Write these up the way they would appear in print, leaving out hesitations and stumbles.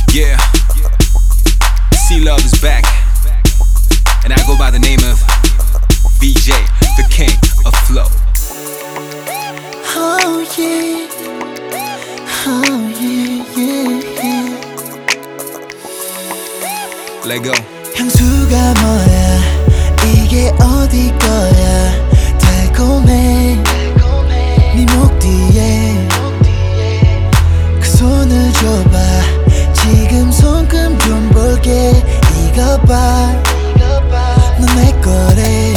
Yeah, C-Love is back, and I go by the name of VJ, the king of flow. Oh yeah, oh yeah, yeah. Let go. 향수가 뭐야? 이게 어디 거야? 달콤해. 네 목 뒤에 그 손을 줘봐. 지금 손금 좀 볼게. 이거 봐, 넌 내 거래.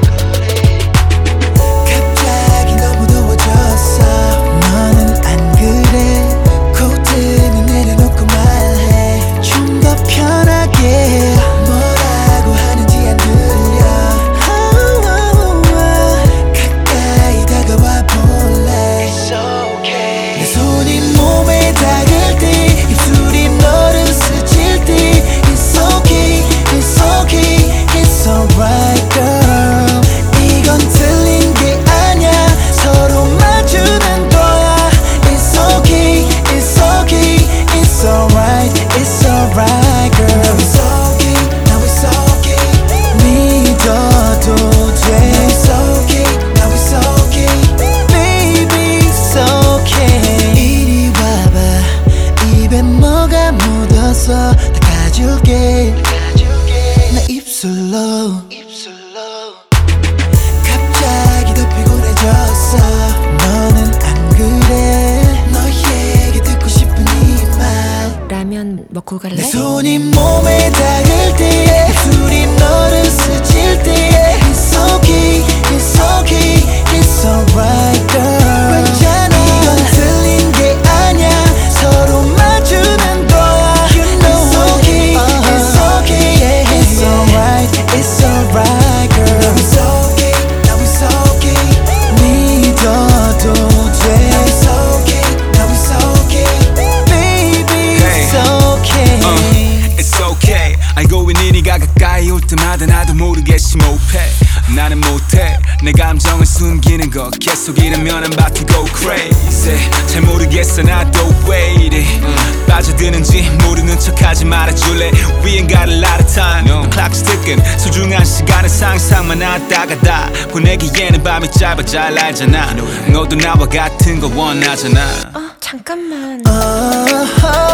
갑자기 너무 더워졌어. 너는 안 그래? 코트는 내려놓고 말해. 좀 더 편하게. 뭐라고 하는지 안 들려. 가까이 다가와 볼래. 내 손이 몸에 닿을 때 입술이 너를 스칠 때 It's okay, it's okay, it's alright girl. 이건 틀린 게 아냐. 서로 마주는 거야. It's okay, it's okay, it's alright, it's alright girl. Now it's okay, now it's okay. 믿어도 돼. Now it's okay, now it's okay. Baby it's okay. 이리 와봐. 입에 뭐가 묻어서 닦아줄게. 나 입술로 갑자기 더 피곤해졌어. 너는 안 그래? 너에게 듣고 싶은 이 말. 라면 먹고 갈래? 내 손이 몸에 닿을 때 입술이 너를 스칠 때 It's okay, it's okay, it's alright girl. 이건 틀린 게 아냐. 서로 마주는 거야. It's okay, it's okay, it's alright, it's alright girl. Now it's okay, now it's okay. 믿어도 돼. Now it's okay, now it's okay. Baby it's okay. It's okay. 알고 있니 네가 가까이 올 때마다 나도 모르게 심호흡해. 나는 못해 내 감정을 숨기는 거. 계속 이러면 I'm about to go crazy. 잘 모르겠어 나도 왜 이래. 빠져드는지 모르는 척하지 말아줄래. We ain't got a lot of time. The clock's ticking. 소중한 시간은 상상만 하다가 다 보내기에는 밤이 짧아 잘 알잖아. 너도 나와 같은 거 원하잖아. 잠깐만. Oh,